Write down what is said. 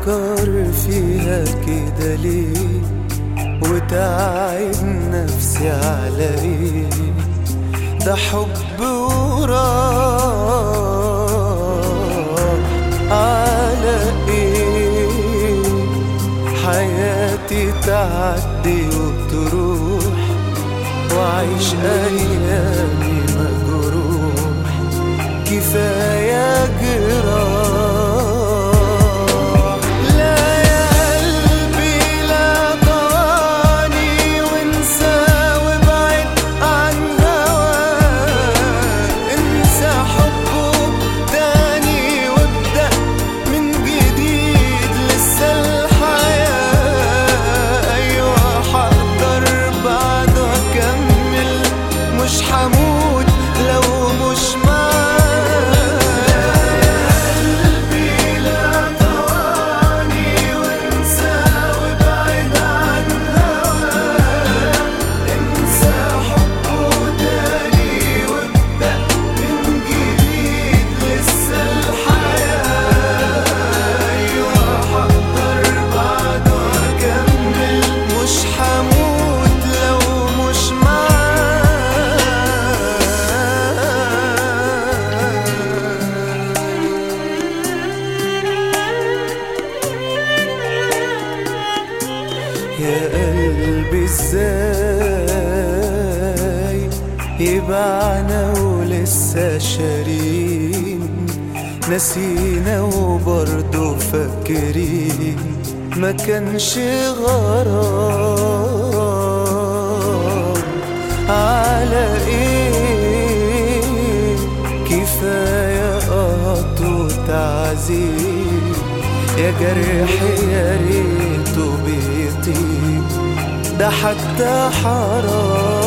بفكر فيها كده ليه وتعب نفسي على ايه؟ ده حب وراح على ايه؟ حياتي تعدي وتروح وعيش ايامي مجروح، كفاية جراح. لا يا قلبي لا طواني وانسى وابعد عن هواك، انسى حبه تاني وابدأ من جديد، لسه الحياة. ايوه هقدر بعده اكمل، مش هموت لو مش يا قلبي ازاي يبعنا ولسه شارين، نسينا وبرضه فاكرين، ما كانش غرام على ايه؟ كفاية قط وتعذيب، يا جرح يا ريته بيطيب، ده حتى حرام.